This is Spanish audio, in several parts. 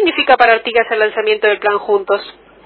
significa para Artigas el lanzamiento del plan Juntos?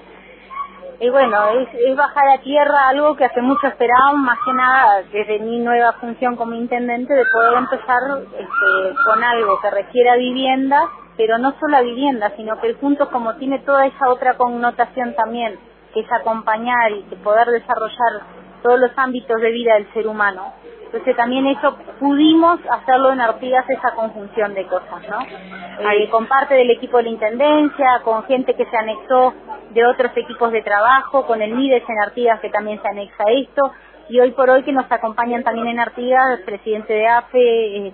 Y bueno, es bajar a tierra algo que hace mucho esperábamos, más que nada desde mi nueva función como intendente, de poder empezar con algo que requiera vivienda, pero no solo vivienda, sino que el Juntos, como tiene toda esa otra connotación también, que es acompañar y que poder desarrollar todos los ámbitos de vida del ser humano. Entonces también eso pudimos hacerlo en Artigas, esa conjunción de cosas, ¿no? Con parte del equipo de la Intendencia, con gente que se anexó de otros equipos de trabajo, con el MIDES en Artigas que también se anexa a esto, y hoy por hoy que nos acompañan también en Artigas el presidente de AFE,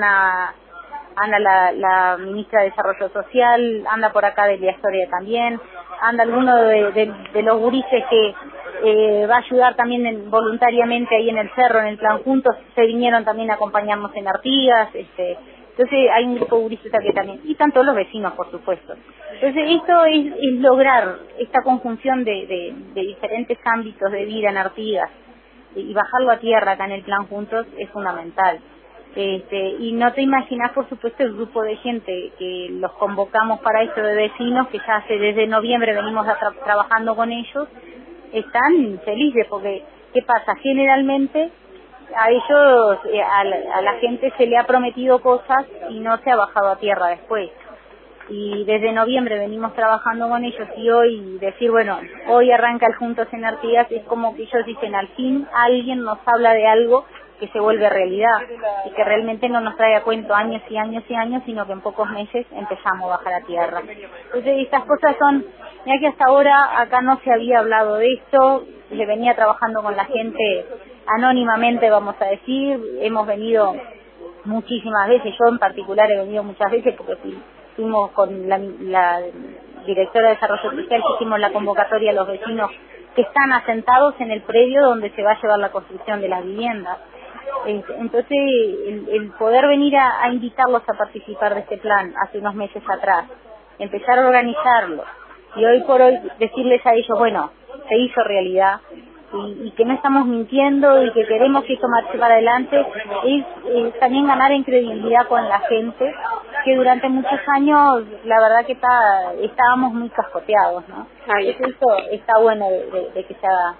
Ana la ministra de Desarrollo Social, anda por acá de Historia también, anda alguno de los gurises que va a ayudar también voluntariamente ahí en el cerro, en el plan Juntos, se vinieron también a acompañarnos en Artigas, entonces hay un grupo de gurises que también, y tanto los vecinos por supuesto. Entonces esto es lograr esta conjunción de diferentes ámbitos de vida en Artigas y bajarlo a tierra acá en el plan Juntos es fundamental. Y no te imaginas, por supuesto, el grupo de gente que los convocamos para esto, de vecinos, que ya desde noviembre venimos trabajando con ellos, están felices porque, ¿qué pasa? Generalmente a ellos, a la gente se le ha prometido cosas y no se ha bajado a tierra después. Y desde noviembre venimos trabajando con ellos y hoy decir, bueno, hoy arranca el Juntos en Artigas, es como que ellos dicen, al fin alguien nos habla de algo que se vuelve realidad y que realmente no nos trae a cuento años y años y años, sino que en pocos meses empezamos a bajar a tierra. Entonces estas cosas son, ya que hasta ahora acá no se había hablado de esto, se venía trabajando con la gente anónimamente, vamos a decir, hemos venido muchísimas veces, yo en particular he venido muchas veces porque fuimos con la directora de Desarrollo Social, que hicimos la convocatoria a los vecinos que están asentados en el predio donde se va a llevar la construcción de las viviendas. Entonces, el poder venir a invitarlos a participar de este plan hace unos meses atrás, empezar a organizarlo y hoy por hoy decirles a ellos, bueno, se hizo realidad y que no estamos mintiendo y que queremos que esto marche para adelante, es también ganar en credibilidad con la gente, que durante muchos años la verdad que estábamos muy cascoteados, ¿no? Eso está bueno de que se haga.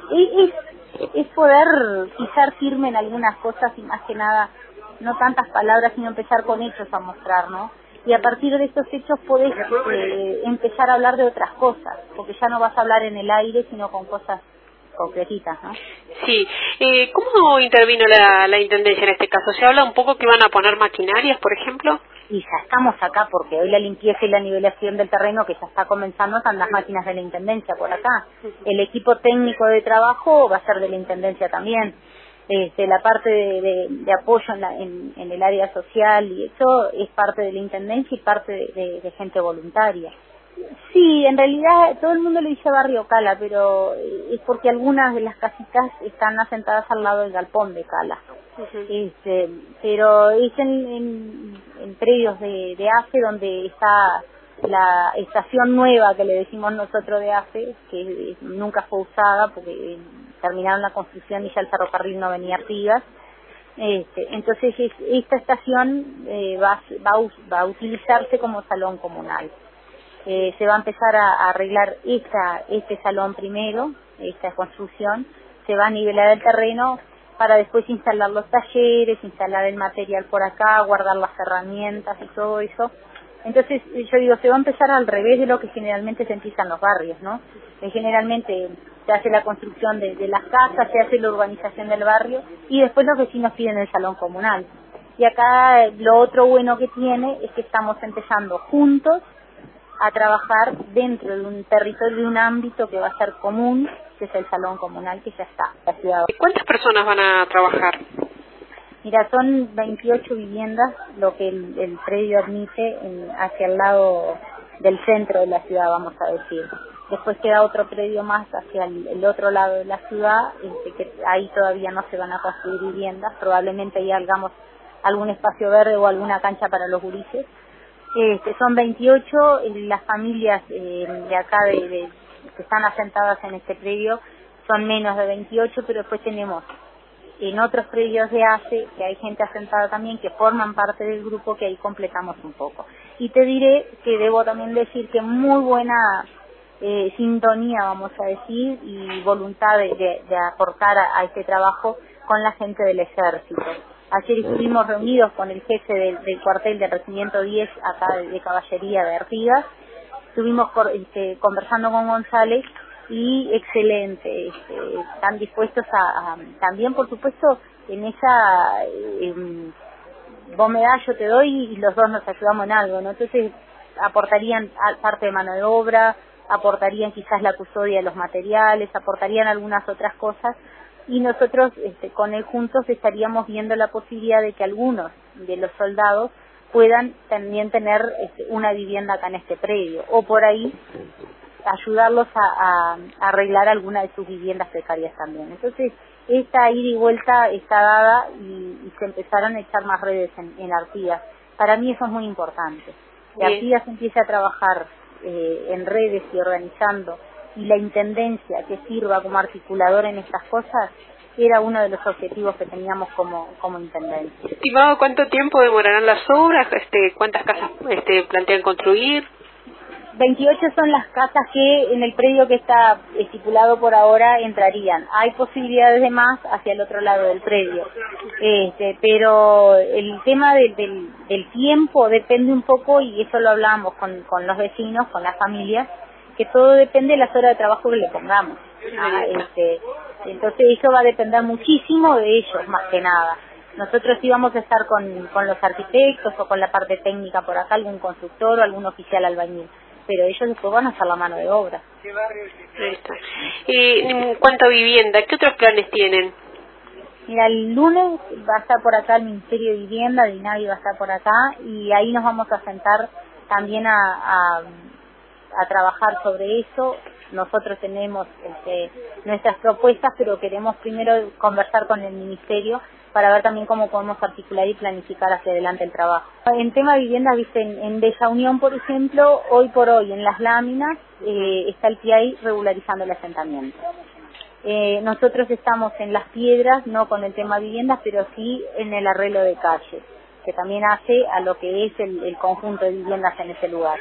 Es poder pisar firme en algunas cosas y más que nada, no tantas palabras, sino empezar con hechos a mostrar, ¿no? Y a partir de estos hechos podés empezar a hablar de otras cosas, porque ya no vas a hablar en el aire, sino con cosas concretitas, ¿no? Sí. ¿Cómo intervino la Intendencia en este caso? ¿Se habla un poco que van a poner maquinarias, por ejemplo? Y ya estamos acá, porque hoy la limpieza y la nivelación del terreno que ya está comenzando están las máquinas de la Intendencia por acá. El equipo técnico de trabajo va a ser de la Intendencia también. La parte de apoyo en el área social y eso es parte de la Intendencia y parte de gente voluntaria. Sí, en realidad todo el mundo le dice barrio Cala, pero es porque algunas de las casitas están asentadas al lado del galpón de Cala. Pero es en predios de AFE donde está la estación nueva que le decimos nosotros de AFE, que nunca fue usada porque terminaron la construcción y ya el ferrocarril no venía a Artigas. Entonces esta estación va a utilizarse como salón comunal. Se va a empezar a arreglar este salón primero, esta construcción, se va a nivelar el terreno para después instalar los talleres, instalar el material por acá, guardar las herramientas y todo eso. Entonces yo digo, se va a empezar al revés de lo que generalmente se empieza en los barrios, ¿no? Generalmente se hace la construcción de las casas, se hace la urbanización del barrio y después los vecinos piden el salón comunal. Y acá lo otro bueno que tiene es que estamos empezando juntos a trabajar dentro de un territorio, de un ámbito que va a ser común, que es el salón comunal, que ya está, la ciudad. ¿Cuántas personas van a trabajar? Mira, son 28 viviendas lo que el predio admite hacia el lado del centro de la ciudad, vamos a decir. Después queda otro predio más hacia el otro lado de la ciudad, que ahí todavía no se van a construir viviendas, probablemente ahí hagamos algún espacio verde o alguna cancha para los gurises. Son 28 las familias de acá que están asentadas en este predio, son menos de 28, pero después tenemos en otros predios de ACE, que hay gente asentada también, que forman parte del grupo, que ahí completamos un poco. Y te diré que debo también decir que muy buena sintonía, vamos a decir, y voluntad de aportar a este trabajo con la gente del ejército. Ayer estuvimos reunidos con el jefe del cuartel del Regimiento 10 acá de Caballería de Artigas, estuvimos conversando con González y excelente, están dispuestos a también, por supuesto, en esa vos me das, yo te doy y los dos nos ayudamos en algo, ¿no? Entonces aportarían parte de mano de obra, aportarían quizás la custodia de los materiales, aportarían algunas otras cosas, y nosotros con él juntos estaríamos viendo la posibilidad de que algunos de los soldados puedan también tener una vivienda acá en este predio, o por ahí ayudarlos a arreglar alguna de sus viviendas precarias también. Entonces, esta ida y vuelta está dada y se empezaron a echar más redes en Artigas. Para mí eso es muy importante. Que Artigas empiece a trabajar en redes y organizando, y la Intendencia que sirva como articulador en estas cosas, era uno de los objetivos que teníamos como Intendencia. Estimado, ¿cuánto tiempo demorarán las obras? ¿Cuántas casas plantean construir? 28 son las casas que en el predio que está estipulado por ahora entrarían. Hay posibilidades de más hacia el otro lado del predio. Pero el tema del tiempo depende un poco, y eso lo hablamos con los vecinos, con las familias, que todo depende de las horas de trabajo que le pongamos. Entonces eso va a depender muchísimo de ellos, más que nada. Nosotros íbamos a estar con los arquitectos o con la parte técnica por acá, algún constructor o algún oficial albañil, pero ellos después van a hacer la mano de obra. Ahí está. En cuanto a vivienda, ¿qué otros planes tienen? Mira, el lunes va a estar por acá el Ministerio de Vivienda, Dinavi va a estar por acá, y ahí nos vamos a sentar también a trabajar sobre eso. Nosotros tenemos nuestras propuestas, pero queremos primero conversar con el Ministerio para ver también cómo podemos articular y planificar hacia adelante el trabajo. En tema de viviendas, viste, en Bella Unión, por ejemplo, hoy por hoy en las láminas está el PIAI regularizando el asentamiento. Nosotros estamos en Las Piedras, no con el tema de viviendas, pero sí en el arreglo de calles, que también hace a lo que es el conjunto de viviendas en ese lugar.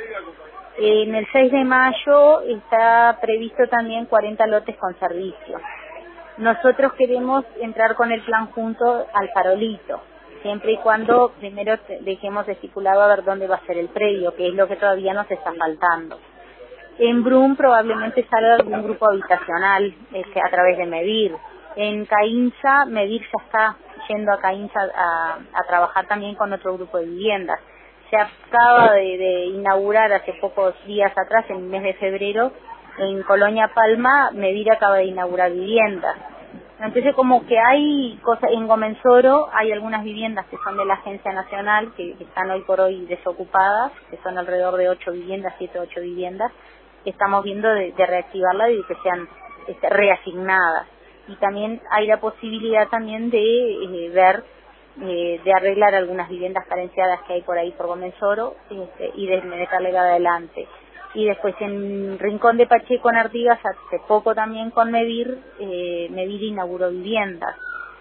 En el 6 de mayo está previsto también 40 lotes con servicio. Nosotros queremos entrar con el plan junto al Farolito, siempre y cuando primero dejemos estipulado a ver dónde va a ser el predio, que es lo que todavía nos está faltando. En Brum probablemente salga algún grupo habitacional a través de Medir. En Caínza, Medir ya está yendo a Caínza a trabajar también con otro grupo de viviendas. Se acaba de inaugurar hace pocos días atrás, en el mes de febrero, en Colonia Palma, Medir acaba de inaugurar viviendas. Entonces como que hay cosas, en Gomensoro hay algunas viviendas que son de la Agencia Nacional, que están hoy por hoy desocupadas, que son alrededor de 8 viviendas, 7 o 8 viviendas, que estamos viendo de reactivarlas y de que sean reasignadas. Y también hay la posibilidad también de ver, de arreglar algunas viviendas carenciadas que hay por ahí por Gomensoro, y de meterle adelante. Y después en Rincón de Pacheco, en Artigas, hace poco también con Medir inauguró viviendas.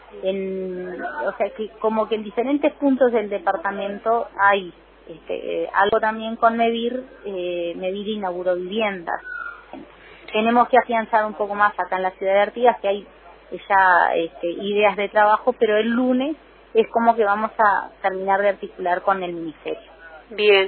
O sea que como que en diferentes puntos del departamento hay algo también con Medir inauguró viviendas. Tenemos que afianzar un poco más acá en la ciudad de Artigas, que hay ya ideas de trabajo, pero el lunes es como que vamos a terminar de articular con el Ministerio. Bien.